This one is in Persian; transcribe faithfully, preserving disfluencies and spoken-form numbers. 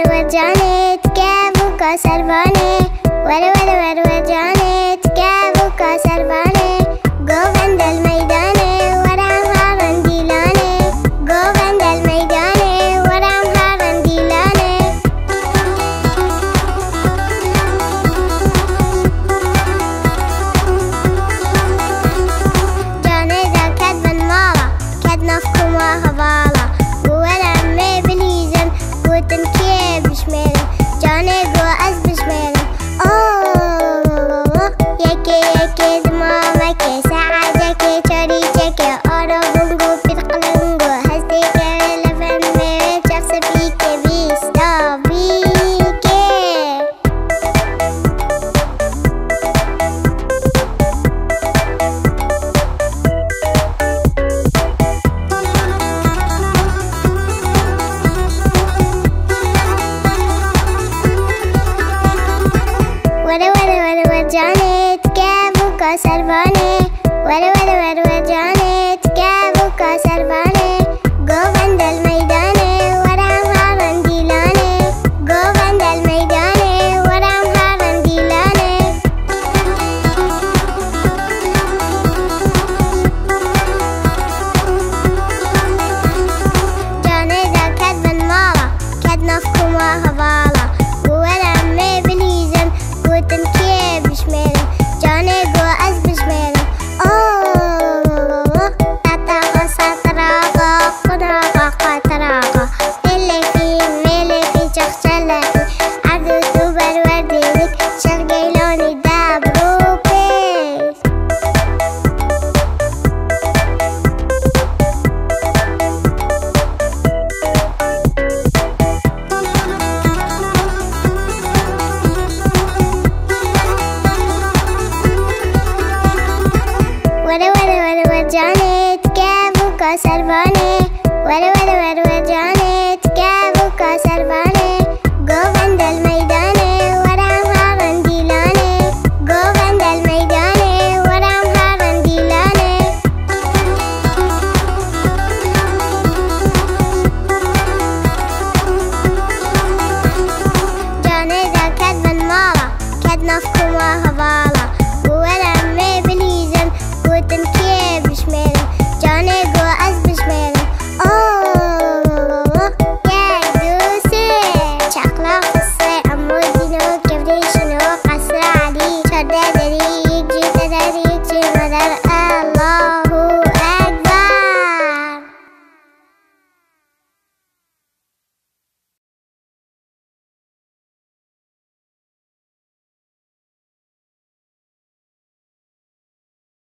वर जाने क्या वो का सरवाने वर वर वर वर जाने क्या वो का सरवाने गोवंदल मैदाने वराम हारन दिलाने गोवंदल मैदाने वराम हारन दिलाने जाने ذا كدبا مالا كدنا في كوما هوالا ولا مي بليزن قوتن كيف بشميرن جاني قو أز بشميرن أوه يكي يكي دماما كي ساعة كي تشاري كي أورو بونغو بيتقلنغو هزدي كي لفن مي تشافس بيكي بيستا بيكي वर वर वर वर जाने क्या वो का सरवाने